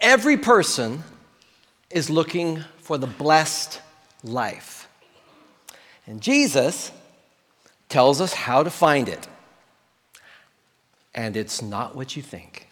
Every person is looking for the blessed life. And Jesus tells us how to find it. And it's not what you think.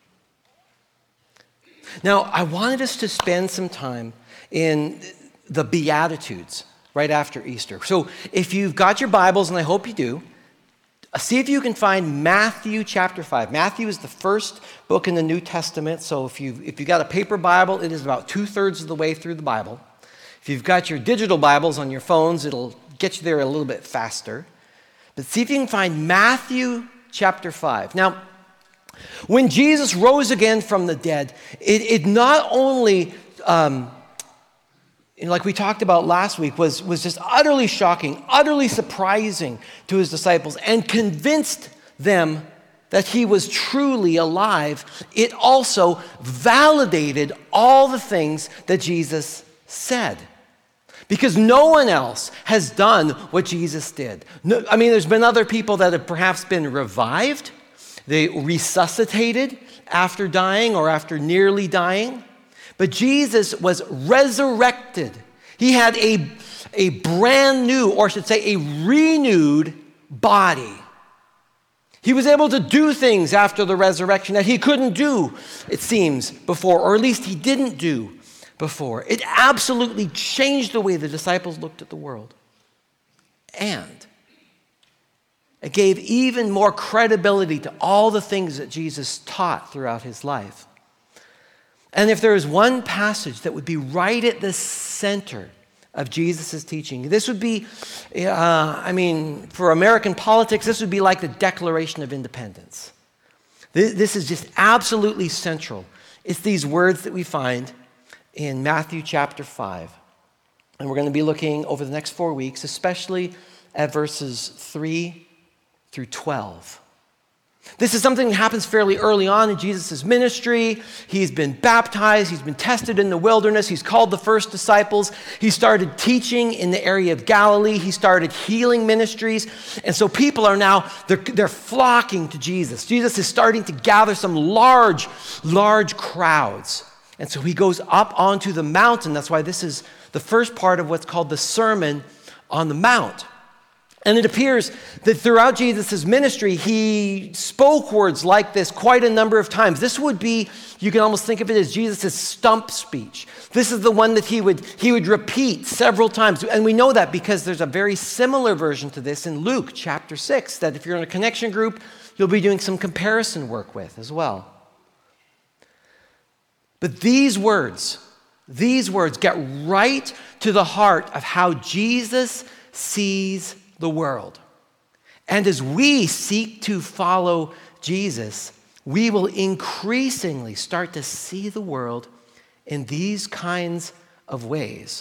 Now, I wanted us to spend some time in the Beatitudes right after Easter. So if you've got your Bibles, and I hope you do, see if you can find Matthew chapter 5. Matthew is the first book in the New Testament, so if you've got a paper Bible, it is about 2/3 of the way through the Bible. If you've got your digital Bibles on your phones, it'll get you there a little bit faster. But see if you can find Matthew chapter 5. Now, when Jesus rose again from the dead, it not only, like we talked about last week, was just utterly shocking, utterly surprising to his disciples, and convinced them that he was truly alive. It also validated all the things that Jesus said. Because no one else has done what Jesus did. No, I mean, there's been other people that have perhaps been revived. They resuscitated after dying or after nearly dying. But Jesus was resurrected. He had a brand new, or I should say a renewed body. He was able to do things after the resurrection that he couldn't do, it seems, before, or at least he didn't do before. It absolutely changed the way the disciples looked at the world. And it gave even more credibility to all the things that Jesus taught throughout his life. And if there is one passage that would be right at the center of Jesus' teaching, this would be, for American politics, this would be like the Declaration of Independence. This is just absolutely central. It's these words that we find in Matthew chapter 5. And we're going to be looking over the next 4 weeks, especially at verses 3 through 12. This is something that happens fairly early on in Jesus' ministry. He's been baptized. He's been tested in the wilderness. He's called the first disciples. He started teaching in the area of Galilee. He started healing ministries. And so people are now, they're flocking to Jesus. Jesus is starting to gather some large crowds. And so he goes up onto the mountain. That's why this is the first part of what's called the Sermon on the Mount. And it appears that throughout Jesus' ministry, he spoke words like this quite a number of times. This would be, you can almost think of it as Jesus' stump speech. This is the one that he would repeat several times. And we know that because there's a very similar version to this in Luke chapter 6, that if you're in a connection group, you'll be doing some comparison work with as well. But these words get right to the heart of how Jesus sees the world. And as we seek to follow Jesus, we will increasingly start to see the world in these kinds of ways.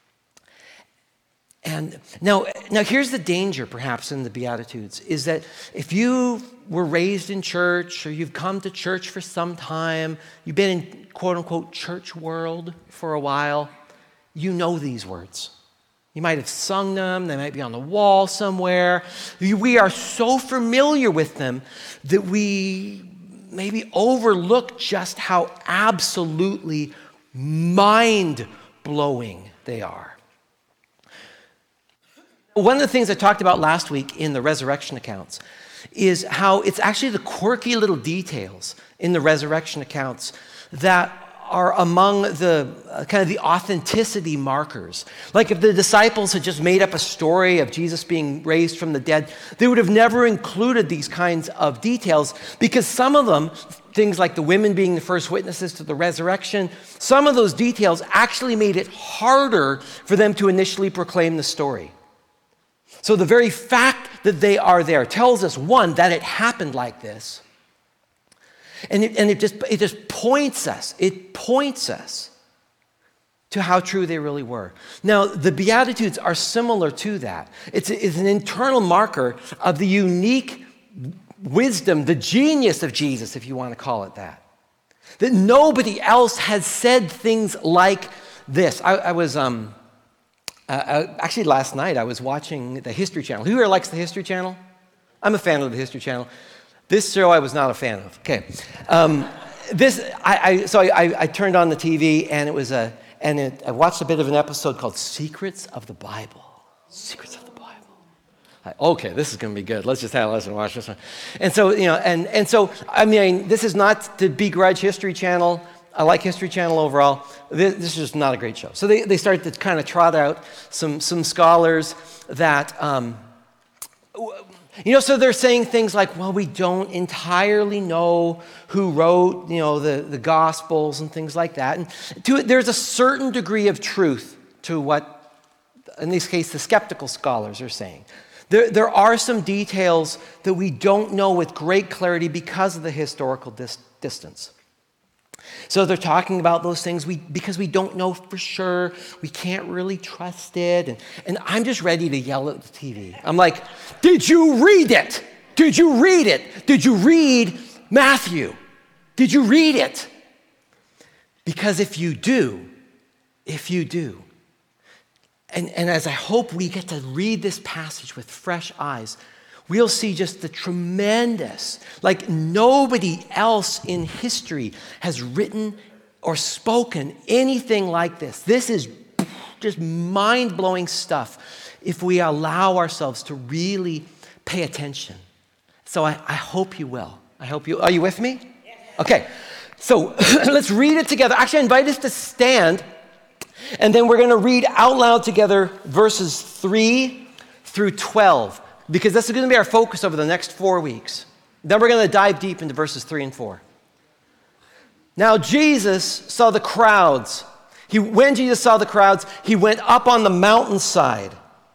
And now here's the danger, perhaps, in the Beatitudes, is that if you were raised in church or you've come to church for some time, you've been in quote-unquote church world for a while, you know these words. You might have sung them. They might be on the wall somewhere. We are so familiar with them that we maybe overlook just how absolutely mind-blowing they are. One of the things I talked about last week in the resurrection accounts is how it's actually the quirky little details in the resurrection accounts that are among the kind of the authenticity markers. Like if the disciples had just made up a story of Jesus being raised from the dead, they would have never included these kinds of details, because some of them, things like the women being the first witnesses to the resurrection, some of those details actually made it harder for them to initially proclaim the story. So the very fact that they are there tells us, one, that it happened like this. And it just points us to how true they really were. Now, the Beatitudes are similar to that. It's an internal marker of the unique wisdom, the genius of Jesus, if you want to call it that. That nobody else has said things like this. I was actually last night I was watching the History Channel. Who here likes the History Channel? I'm a fan of the History Channel. This show I was not a fan of. Okay. I turned on the TV, and I watched a bit of an episode called Secrets of the Bible. Secrets of the Bible. Okay, this is going to be good. Let's watch this one. And so, I mean, this is not to begrudge History Channel. I like History Channel overall. This is just not a great show. So they started to kind of trot out some scholars that, so they're saying things like, well, we don't entirely know who wrote, the Gospels and things like that. And there's a certain degree of truth to what, in this case, the skeptical scholars are saying. There are some details that we don't know with great clarity because of the historical distance. So they're talking about those things because we don't know for sure. We can't really trust it. And I'm just ready to yell at the TV. I'm like, did you read it? Did you read it? Did you read Matthew? Did you read it? Because if you do, and as I hope we get to read this passage with fresh eyes, we'll see just the tremendous, like nobody else in history has written or spoken anything like this. This is just mind-blowing stuff if we allow ourselves to really pay attention. So I hope you will. Are you with me? Okay, so let's read it together. Actually, I invite us to stand, and then we're going to read out loud together verses 3 through 12. Because this is going to be our focus over the next 4 weeks. Then we're going to dive deep into verses 3 and 4. Now Jesus saw the crowds. When Jesus saw the crowds, he went up on the mountainside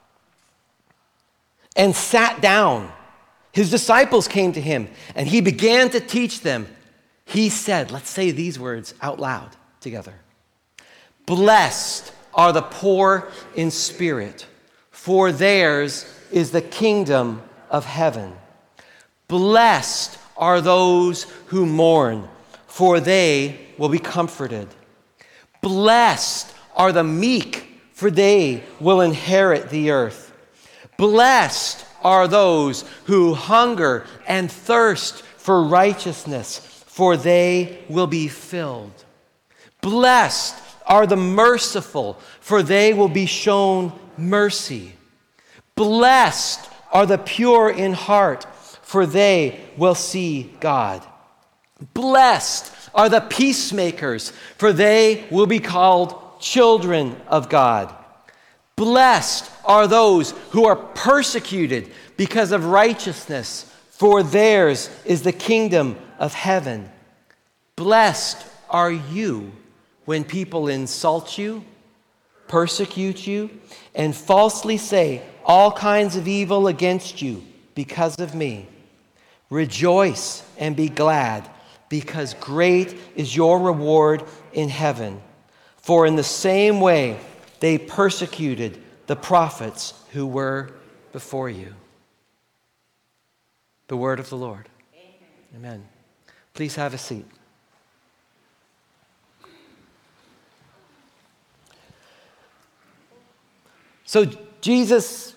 and sat down. His disciples came to him, and he began to teach them. He said, let's say these words out loud together. Blessed are the poor in spirit, for theirs is the kingdom of heaven. Blessed are those who mourn, for they will be comforted. Blessed are the meek, for they will inherit the earth. Blessed are those who hunger and thirst for righteousness, for they will be filled. Blessed are the merciful, for they will be shown mercy. Blessed are the pure in heart, for they will see God. Blessed are the peacemakers, for they will be called children of God. Blessed are those who are persecuted because of righteousness, for theirs is the kingdom of heaven. Blessed are you when people insult you, persecute you, and falsely say all kinds of evil against you because of me. Rejoice and be glad, because great is your reward in heaven. For in the same way they persecuted the prophets who were before you. The word of the Lord. Amen. Please have a seat. So Jesus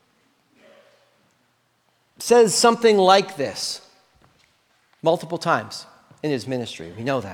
says something like this multiple times in his ministry. We know that.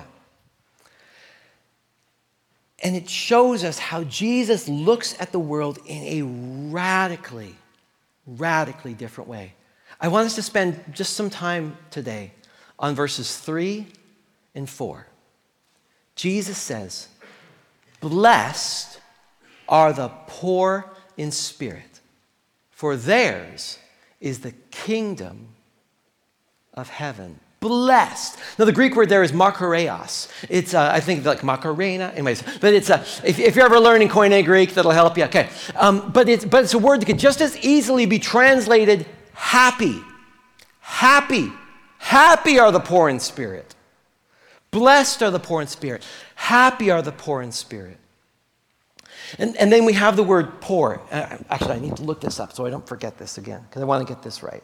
And it shows us how Jesus looks at the world in a radically different way. I want us to spend just some time today on verses 3 and 4. Jesus says, blessed are the poor in spirit, for theirs is the kingdom of heaven. Blessed. Now, the Greek word there is makareos. It's, I think, like macarena. Anyways, but it's, if you're ever learning Koine Greek, that'll help you. Okay. But it's a word that could just as easily be translated happy. Happy. Happy are the poor in spirit. Blessed are the poor in spirit. Happy are the poor in spirit. And then we have the word poor. Actually, I need to look this up so I don't forget this again, because I want to get this right.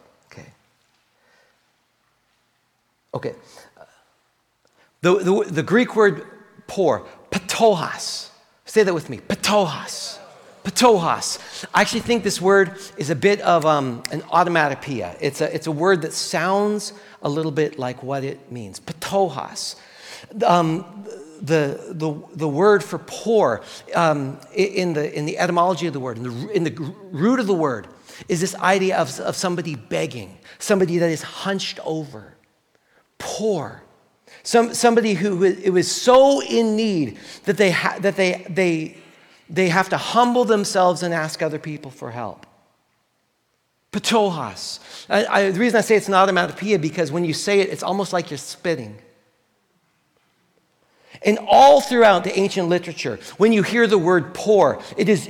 Okay. The Greek word poor, patohas. Say that with me, patohas. Patohas. I actually think this word is a bit of an automatopoeia. It's a word that sounds a little bit like what it means. Patohas. The word for poor in the etymology of the word, in the root of the word, is this idea of somebody begging, somebody that is hunched over, poor, somebody who is so in need that they have to humble themselves and ask other people for help. Ptohos. The reason I say it's an onomatopoeia because when you say it, it's almost like you're spitting. And all throughout the ancient literature, when you hear the word poor, it's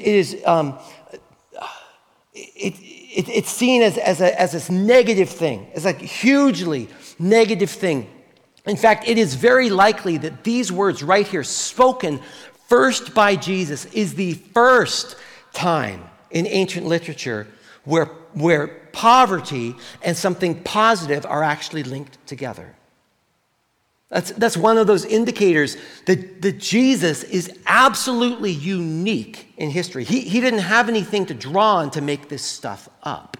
seen as this negative thing, as a hugely negative thing. In fact, it is very likely that these words right here, spoken first by Jesus, is the first time in ancient literature where poverty and something positive are actually linked together. That's one of those indicators that Jesus is absolutely unique in history. He didn't have anything to draw on to make this stuff up.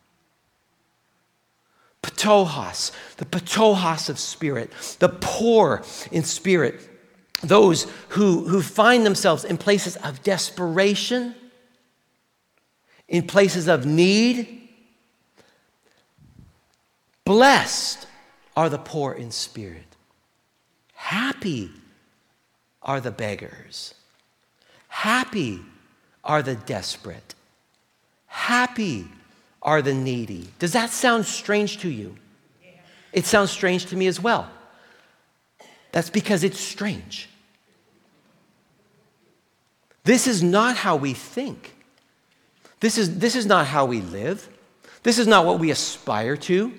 Ptohos, the ptohos of spirit, the poor in spirit, those who find themselves in places of desperation, in places of need. Blessed are the poor in spirit. Happy are the beggars. Happy are the desperate. Happy are the needy. Does that sound strange to you? It sounds strange to me as well. That's because it's strange. This is not how we think. This is not how we live. This is not what we aspire to.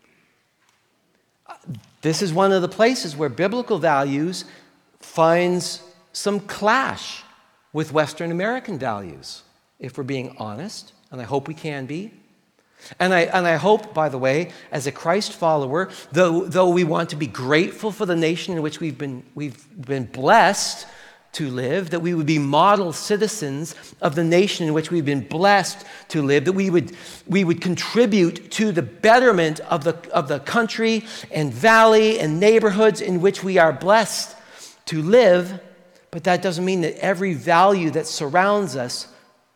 This is one of the places where biblical values finds some clash with Western American values, if we're being honest, and I hope we can be. And I hope, by the way, as a Christ follower, though we want to be grateful for the nation in which we've been blessed to live, that we would be model citizens of the nation in which we've been blessed to live, that we would contribute to the betterment of the country and valley and neighborhoods in which we are blessed to live. But that doesn't mean that every value that surrounds us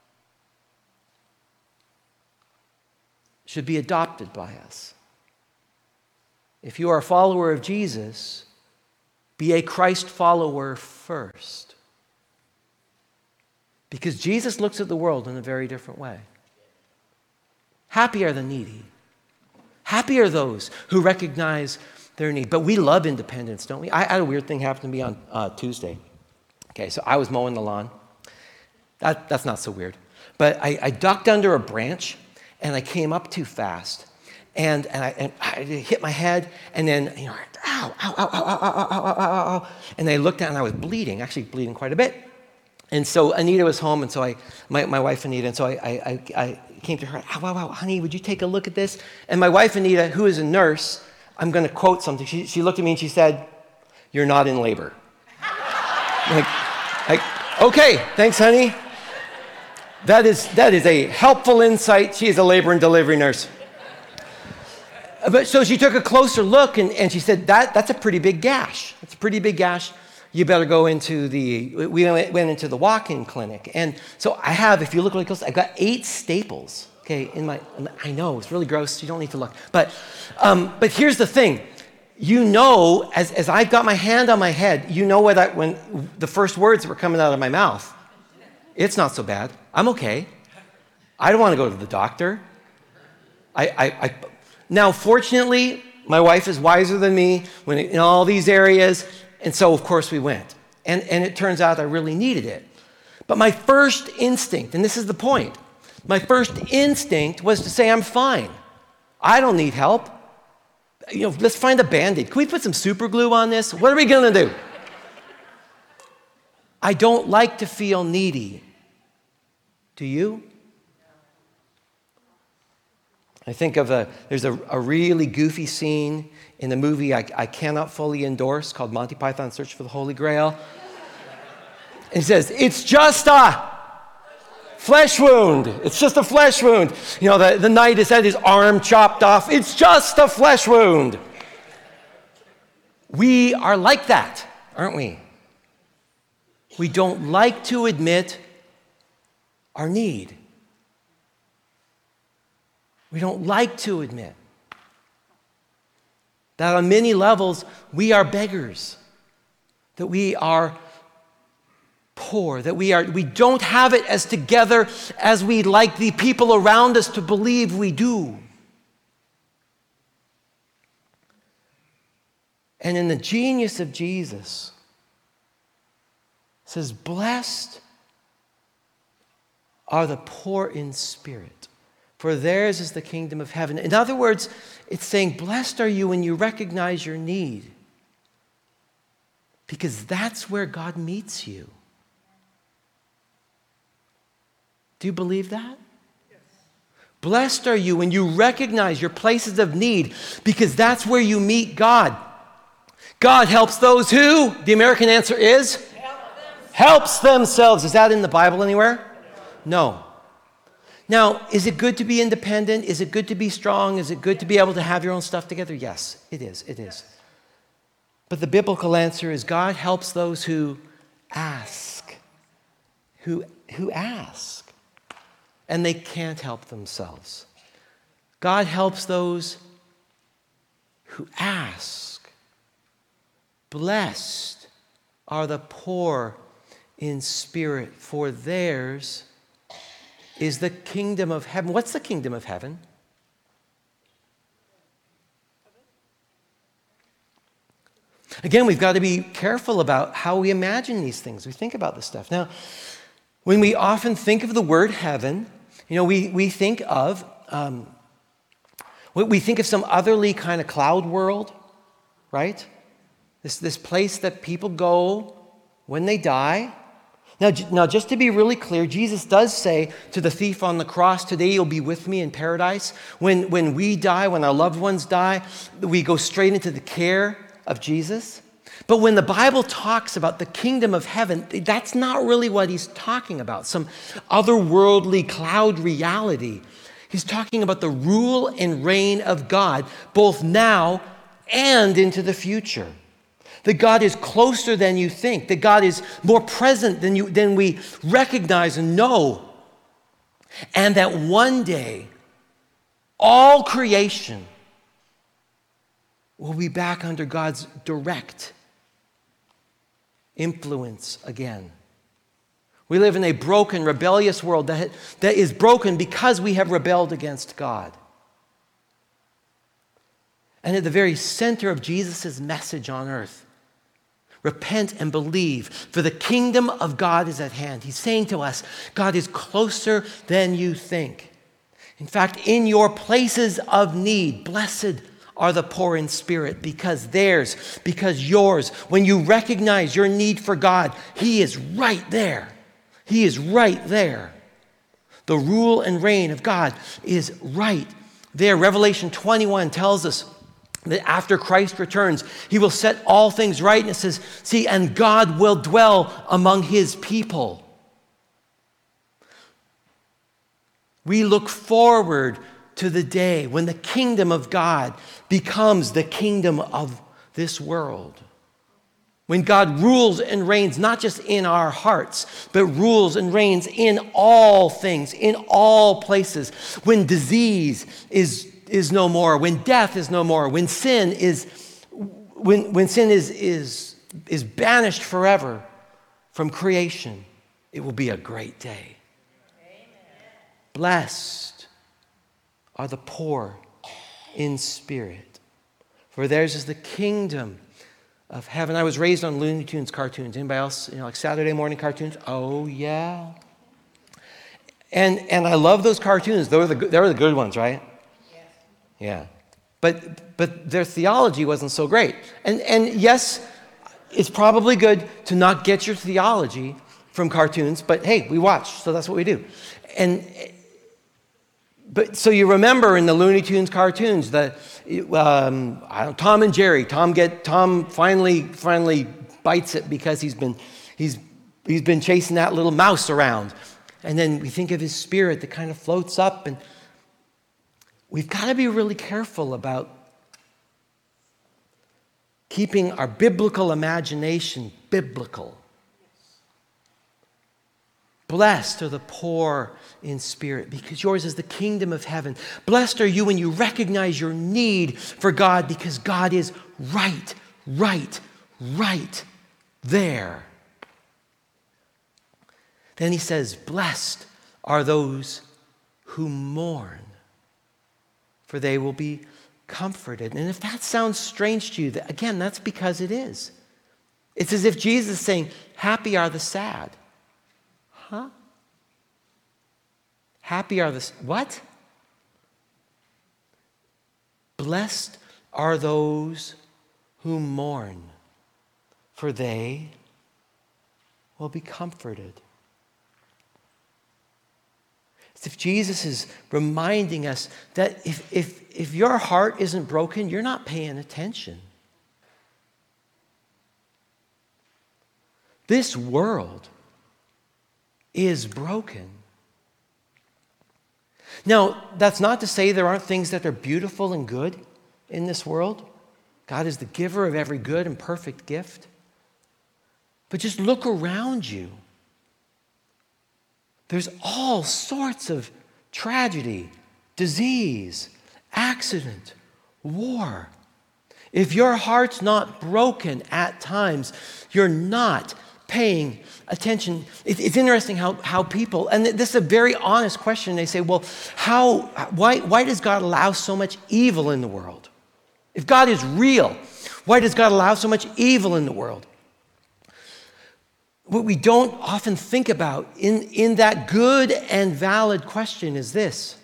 should be adopted by us. If you are a follower of Jesus, be a Christ follower first. Because Jesus looks at the world in a very different way. Happy are the needy. Happy are those who recognize their need. But we love independence, don't we? I had a weird thing happen to me on Tuesday. Okay, so I was mowing the lawn. That's not so weird. But I ducked under a branch, and I came up too fast. And I hit my head, and then, ow, ow, ow, ow, ow, ow, ow, ow, ow. And I looked down, and I was bleeding, actually bleeding quite a bit. And so Anita was home, and so my wife Anita, and so I came to her, ow, honey, would you take a look at this? And my wife Anita, who is a nurse, I'm going to quote something. She looked at me and she said, "You're not in labor." Okay, thanks, honey. That is a helpful insight. She is a labor and delivery nurse. But so she took a closer look, and she said, that's a pretty big gash. It's a pretty big gash. You better go we went into the walk-in clinic. And so I have, if you look really close, I've got 8 staples, okay, I know, it's really gross, you don't need to look. But here's the thing. As I've got my hand on my head, when the first words that were coming out of my mouth, it's not so bad. I'm okay. I don't want to go to the doctor. Now, fortunately, my wife is wiser than me in all these areas, and so, of course, we went. And it turns out I really needed it. But my first instinct, and this is the point, my first instinct was to say, I'm fine. I don't need help. Let's find a Band-Aid. Can we put some super glue on this? What are we going to do? I don't like to feel needy. Do you? I think there's a really goofy scene in the movie I cannot fully endorse called Monty Python Search for the Holy Grail. And he says, it's just a flesh wound. It's just a flesh wound. The knight has had his arm chopped off. It's just a flesh wound. We are like that, aren't we? We don't like to admit our need. We don't like to admit that on many levels we are beggars, that we are poor, that we don't have it as together as we'd like the people around us to believe we do. And in the genius of Jesus, it says, blessed are the poor in spirit, for theirs is the kingdom of heaven. In other words, it's saying, blessed are you when you recognize your need, because that's where God meets you. Do you believe that? Yes. Blessed are you when you recognize your places of need, because that's where you meet God. God helps those who, the American answer is? Helps themselves. Is that in the Bible anywhere? No. Now, is it good to be independent? Is it good to be strong? Is it good to be able to have your own stuff together? Yes, it is. It is. But the biblical answer is God helps those who ask. Who ask. And they can't help themselves. God helps those who ask. Blessed are the poor in spirit, for theirs is the kingdom of heaven. What's the kingdom of heaven? Again, we've got to be careful about how we imagine these things. We think about this stuff. Now, when we often think of the word heaven, we think of some otherly kind of cloud world, right? This place that people go when they die. Now, just to be really clear, Jesus does say to the thief on the cross, today you'll be with me in paradise. When we die, when our loved ones die, we go straight into the care of Jesus. But when the Bible talks about the kingdom of heaven, that's not really what he's talking about, some otherworldly cloud reality. He's talking about the rule and reign of God, both now and into the future. That God is closer than you think. That God is more present than we recognize and know. And that one day, all creation will be back under God's direct influence again. We live in a broken, rebellious world that is broken because we have rebelled against God. And at the very center of Jesus' message on earth, repent and believe, for the kingdom of God is at hand. He's saying to us, God is closer than you think. In fact, in your places of need, blessed are the poor in spirit, because yours, when you recognize your need for God, He is right there. He is right there. The rule and reign of God is right there. Revelation 21 tells us that after Christ returns, He will set all things right. And it says, see, and God will dwell among His people. We look forward to the day when the kingdom of God becomes the kingdom of this world. When God rules and reigns not just in our hearts, but rules and reigns in all things, in all places. When disease is no more, when death is no more, when sin is banished forever from creation, it will be a great day. Amen. Blessed are the poor in spirit, for theirs is the kingdom of heaven. I was raised on Looney Tunes cartoons. Anybody else, like Saturday morning cartoons? Oh, yeah. And I love those cartoons. They were the good ones, right? Yeah. But their theology wasn't so great. And yes, it's probably good to not get your theology from cartoons, but hey, we watch, so that's what we do. But so you remember in the Looney Tunes cartoons that Tom and Jerry, Tom finally bites it because he's been chasing that little mouse around. And then we think of his spirit that kind of floats up, and we've got to be really careful about keeping our biblical imagination biblical. Blessed are the poor in spirit, because yours is the kingdom of heaven. Blessed are you when you recognize your need for God, because God is right there. Then he says, blessed are those who mourn, for they will be comforted. And if that sounds strange to you, again, that's because it is. It's as if Jesus is saying, happy are the sad. Huh? Happy are the... What? Blessed are those who mourn, for they will be comforted. It's if Jesus is reminding us that if your heart isn't broken, you're not paying attention. This world is broken. Now, that's not to say there aren't things that are beautiful and good in this world. God is the giver of every good and perfect gift. But just look around you. There's all sorts of tragedy, disease, accident, war. If your heart's not broken at times, you're not paying attention. It's interesting how people, and this is a very honest question, they say, well, why does God allow so much evil in the world? If God is real, why does God allow so much evil in the world? What we don't often think about in that good and valid question is this.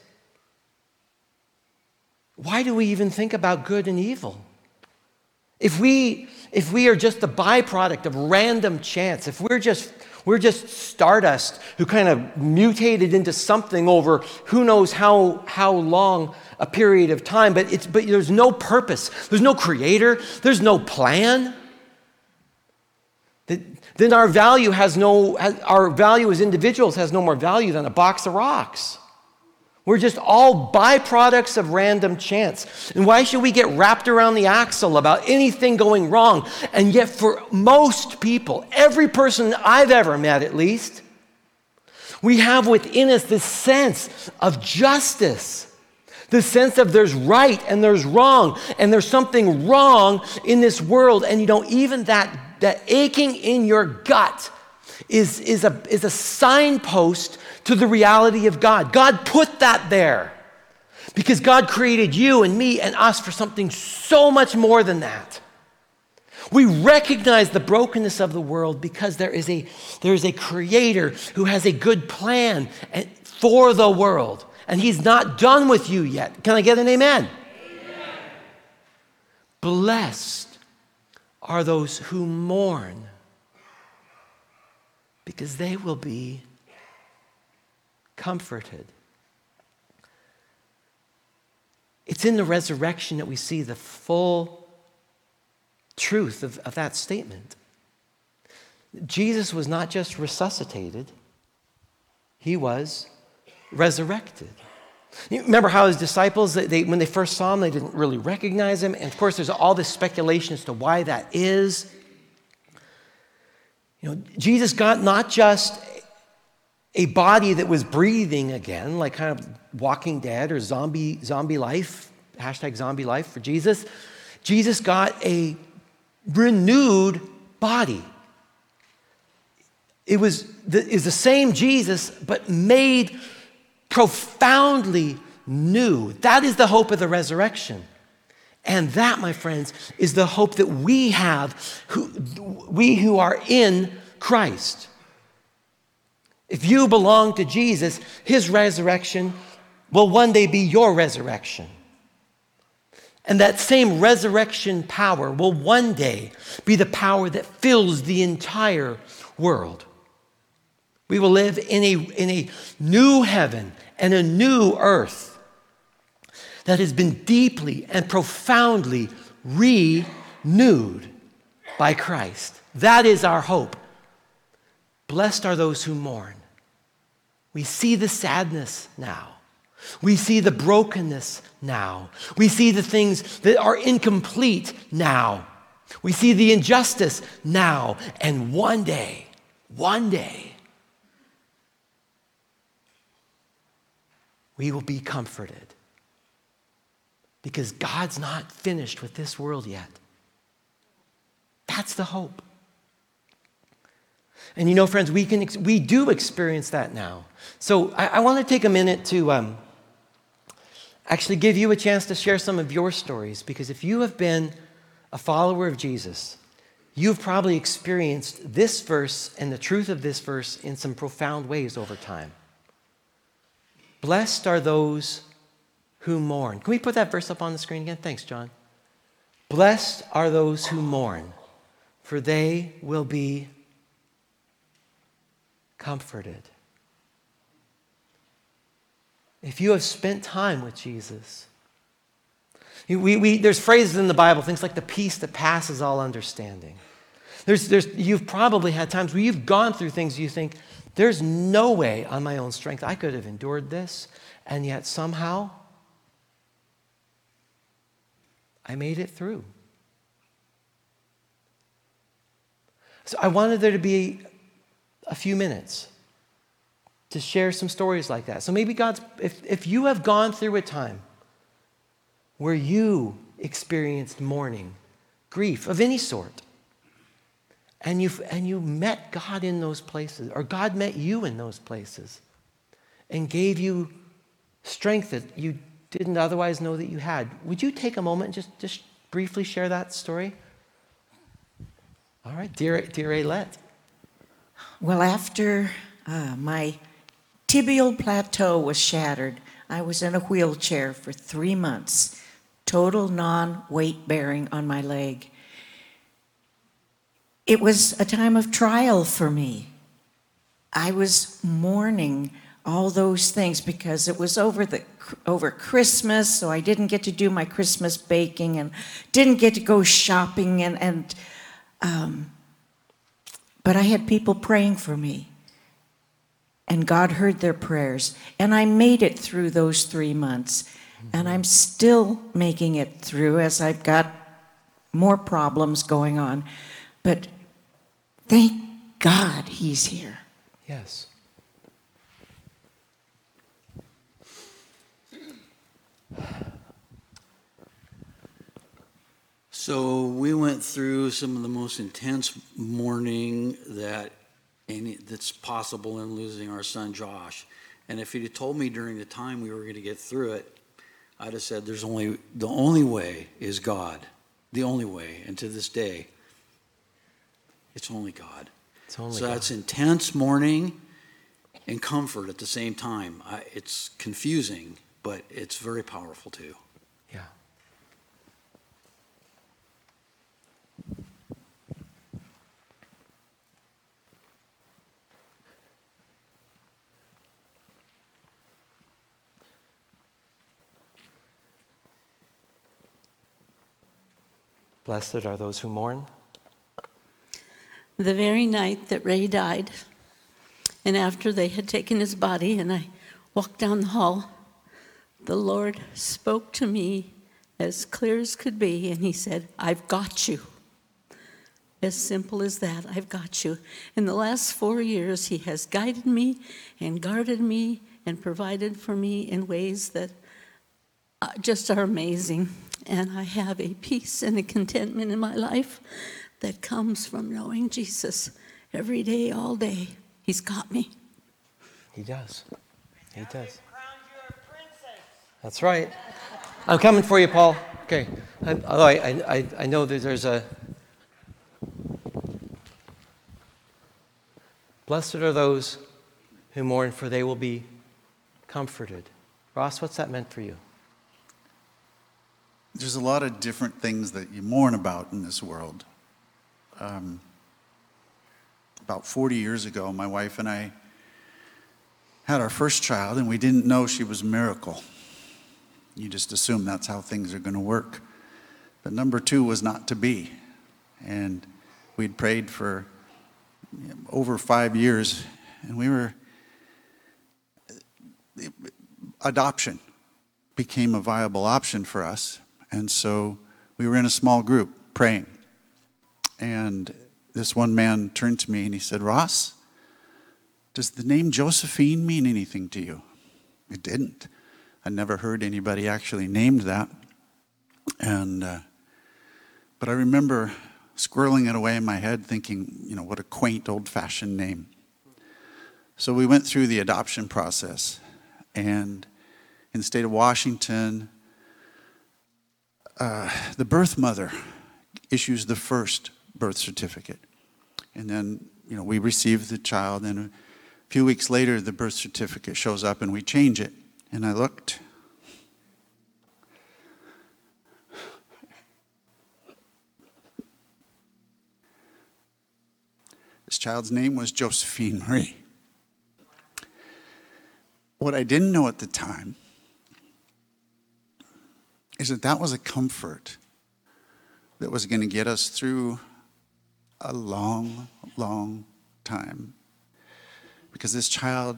Why do we even think about good and evil? If we are just the byproduct of random chance, if we're just stardust who kind of mutated into something over who knows how long a period of time, but there's no purpose, there's no creator, there's no plan, then our value as individuals has no more value than a box of rocks. We're just all byproducts of random chance. And why should we get wrapped around the axle about anything going wrong? And yet for most people, every person I've ever met at least, we have within us this sense of justice. The sense of there's right and there's wrong, and there's something wrong in this world. And even that aching in your gut is a signpost to the reality of God. God put that there because God created you and me and us for something so much more than that. We recognize the brokenness of the world because there is a creator who has a good plan for the world, and he's not done with you yet. Can I get an amen? Amen. Blessed are those who mourn, because they will be comforted. It's in the resurrection that we see the full truth of that statement. Jesus was not just resuscitated, he was resurrected. You remember how his disciples, when they first saw him, they didn't really recognize him. And of course, there's all this speculation as to why that is. Jesus got not just a body that was breathing again, like kind of Walking Dead or zombie life, hashtag zombie life for Jesus. Jesus got a renewed body. It was the same Jesus, but made profoundly new. That is the hope of the resurrection. And that, my friends, is the hope that we have, we who are in Christ. If you belong to Jesus, his resurrection will one day be your resurrection. And that same resurrection power will one day be the power that fills the entire world. We will live in a new heaven and a new earth that has been deeply and profoundly renewed by Christ. That is our hope. Blessed are those who mourn. We see the sadness now. We see the brokenness now. We see the things that are incomplete now. We see the injustice now, and one day, we will be comforted. Because God's not finished with this world yet. That's the hope. And you know, friends, we do experience that now. So I want to take a minute to actually give you a chance to share some of your stories, because if you have been a follower of Jesus, you've probably experienced this verse and the truth of this verse in some profound ways over time. Blessed are those who mourn. Can we put that verse up on the screen again? Thanks, John. Blessed are those who mourn, for they will be comforted. If you have spent time with Jesus, there's phrases in the Bible, things like the peace that passes all understanding. You've probably had times where you've gone through things you think, there's no way on my own strength I could have endured this, and yet somehow I made it through. So I wanted there to be a few minutes to share some stories like that. So maybe if you have gone through a time where you experienced mourning, grief of any sort, and you met God in those places, or God met you in those places and gave you strength that you didn't otherwise know that you had, would you take a moment and just briefly share that story? All right, dear Ailette. Well, after my tibial plateau was shattered, I was in a wheelchair for 3 months, total non-weight bearing on my leg. It was a time of trial for me. I was mourning all those things because it was over Christmas, so I didn't get to do my Christmas baking and didn't get to go shopping, but I had people praying for me, and God heard their prayers, and I made it through those 3 months, and I'm still making it through as I've got more problems going on, but thank God He's here. Yes. So we went through some of the most intense mourning that's possible in losing our son Josh. And if he'd have told me during the time we were going to get through it, I'd have said the only way is God. The only way. And to this day, it's only God. God. That's intense mourning and comfort at the same time. It's confusing, but it's very powerful too. Yeah. Blessed are those who mourn. The very night that Ray died, and after they had taken his body and I walked down the hall, the Lord spoke to me as clear as could be, and He said, I've got you. As simple as that, I've got you. In the last 4 years, He has guided me and guarded me and provided for me in ways that just are amazing. And I have a peace and a contentment in my life that comes from knowing Jesus every day, all day. He's got me. He does. He does. That's right. I'm coming for you, Paul. Okay. Although I know that there's a... Blessed are those who mourn, for they will be comforted. Ross, what's that meant for you? There's a lot of different things that you mourn about in this world. About 40 years ago, my wife and I had our first child, and we didn't know she was a miracle. You just assume that's how things are going to work. But number 2 was not to be. And we'd prayed for over 5 years, and adoption became a viable option for us. And so we were in a small group praying. And this one man turned to me and he said, "Ross, does the name Josephine mean anything to you?" It didn't. I never heard anybody actually named that. But I remember squirreling it away in my head thinking, what a quaint old-fashioned name. So we went through the adoption process. And in the state of Washington, the birth mother issues the first birth certificate. And then, we receive the child, and a few weeks later, the birth certificate shows up and we change it. And I looked. This child's name was Josephine Marie. What I didn't know at the time is that was a comfort that was going to get us through a long, long time. Because this child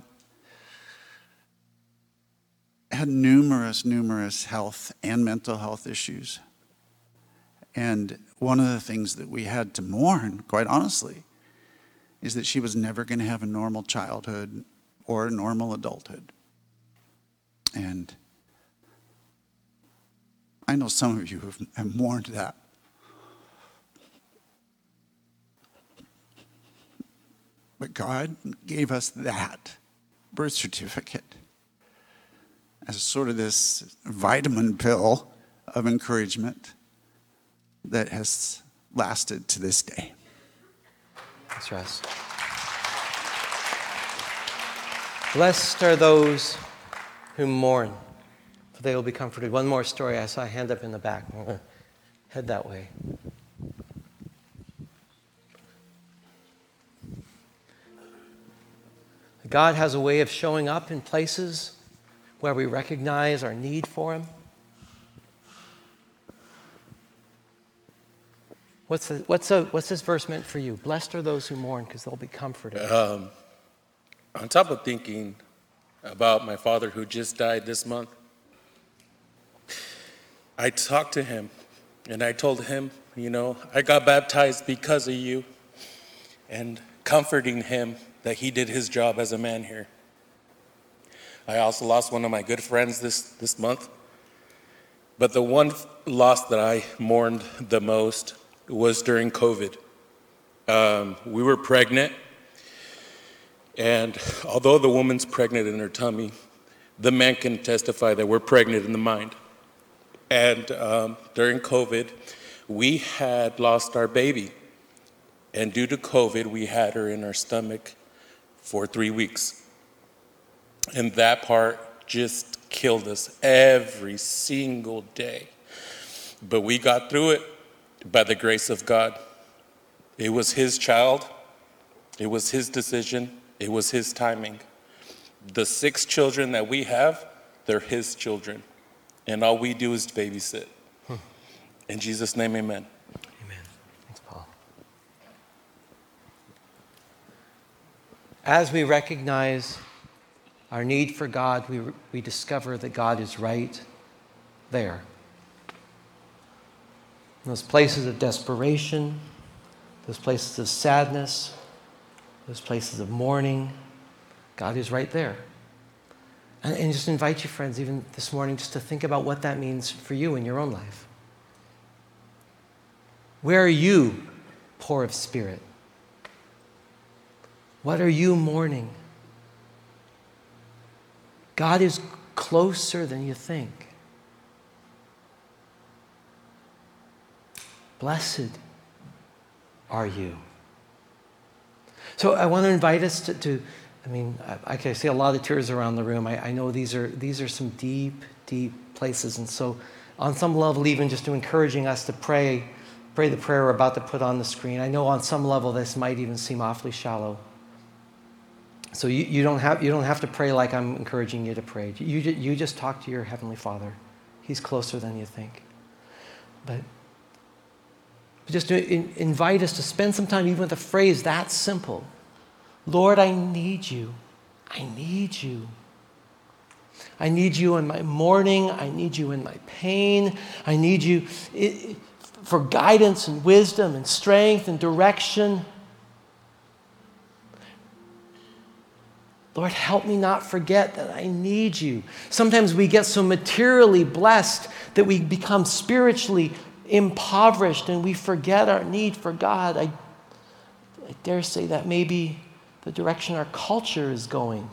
had numerous health and mental health issues. And one of the things that we had to mourn, quite honestly, is that she was never going to have a normal childhood or a normal adulthood. And I know some of you have mourned that. But God gave us that birth certificate as sort of this vitamin pill of encouragement that has lasted to this day. Thanks, Russ. Blessed are those who mourn, for they will be comforted. One more story. I saw a hand up in the back. I'm going to head that way. God has a way of showing up in places where we recognize our need for Him. What's this verse meant for you? Blessed are those who mourn, because they'll be comforted. On top of thinking about my father who just died this month, I talked to him and I told him, I got baptized because of you, and comforting him that he did his job as a man here. I also lost one of my good friends this month, but the one loss that I mourned the most was during COVID. We were pregnant, and although the woman's pregnant in her tummy, the man can testify that we're pregnant in the mind. And during COVID, we had lost our baby. And due to COVID, we had her in our stomach for 3 weeks. And that part just killed us every single day. But we got through it by the grace of God. It was His child. It was His decision. It was His timing. The 6 children that we have, they're His children. And all we do is babysit. In Jesus' name, amen. Amen. Thanks, Paul. As we recognize our need for God, we discover that God is right there. In those places of desperation, those places of sadness, those places of mourning, God is right there. And just invite you, friends, even this morning, just to think about what that means for you in your own life. Where are you poor of spirit? What are you mourning? God is closer than you think. Blessed are you. So I want to invite us to I can see a lot of tears around the room. I know these are some deep, deep places. And so on some level, even just to encouraging us to pray the prayer we're about to put on the screen. I know on some level this might even seem awfully shallow. So you don't have to pray like I'm encouraging you to pray. You just talk to your Heavenly Father. He's closer than you think. But just to invite us to spend some time even with a phrase that simple. Lord, I need you. I need you. I need you in my mourning. I need you in my pain. I need you for guidance and wisdom and strength and direction. Lord, help me not forget that I need you. Sometimes we get so materially blessed that we become spiritually impoverished and we forget our need for God. I dare say that may be the direction our culture is going.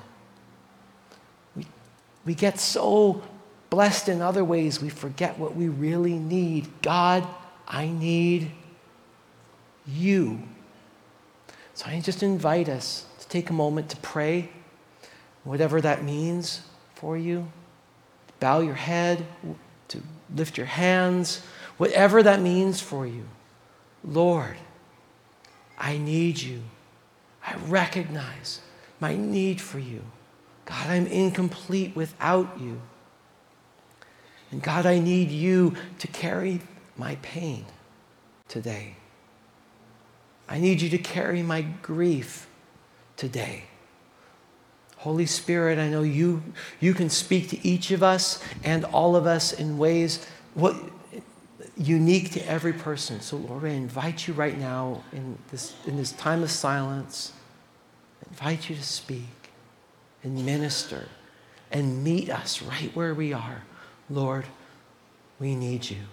We get so blessed in other ways, we forget what we really need. God, I need you. So I just invite us to take a moment to pray, whatever that means for you. Bow your head, to lift your hands, whatever that means for you. Lord, I need you. I recognize my need for you. God, I'm incomplete without you. And God, I need you to carry my pain today. I need you to carry my grief today. Holy Spirit, I know you can speak to each of us and all of us in ways unique to every person. So Lord, I invite you right now in this time of silence, I invite you to speak and minister and meet us right where we are. Lord, we need you.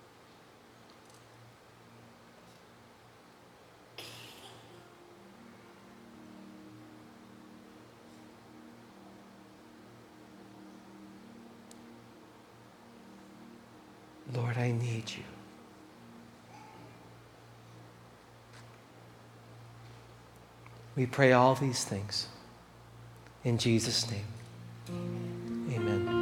Lord, I need you. We pray all these things in Jesus' name. Amen.